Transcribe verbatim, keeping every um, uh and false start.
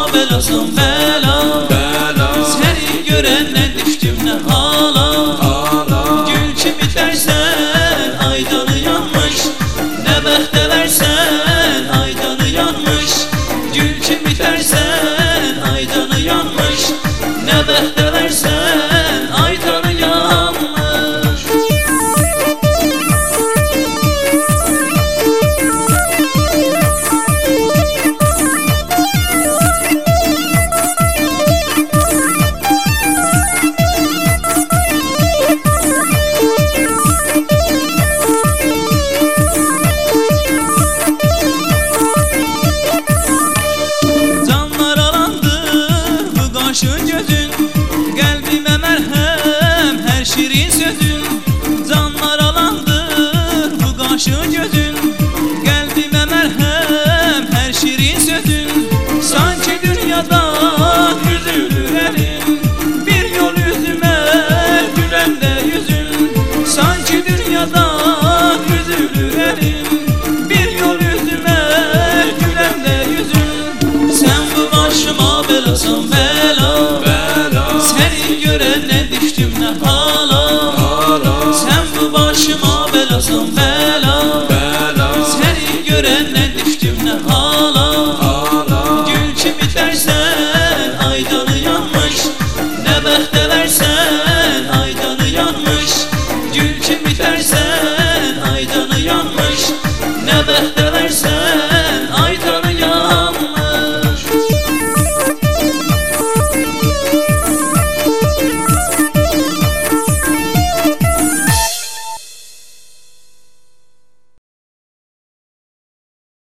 belasan bela, bela. seni görenden düştüm ne hala, hala. Gül kimi dersen aydanı yanmış, ne bəxtə versen aydanı yanmış. Gül kimi dersen aydanı yanmış, ne bəxtə versen aydanı yanmış. Kaşın gözün, kalbime merhem, her şirin sözün. Canlar alandır bu kaşın gözün, kalbime merhem, her şirin sözün. Sanki dünyada üzülür elin, bir yol yüzüme gülen de yüzün. Sanki dünyada üzülür elin, bir yol yüzüme gülen de yüzün. Sen bu başıma belasan bela,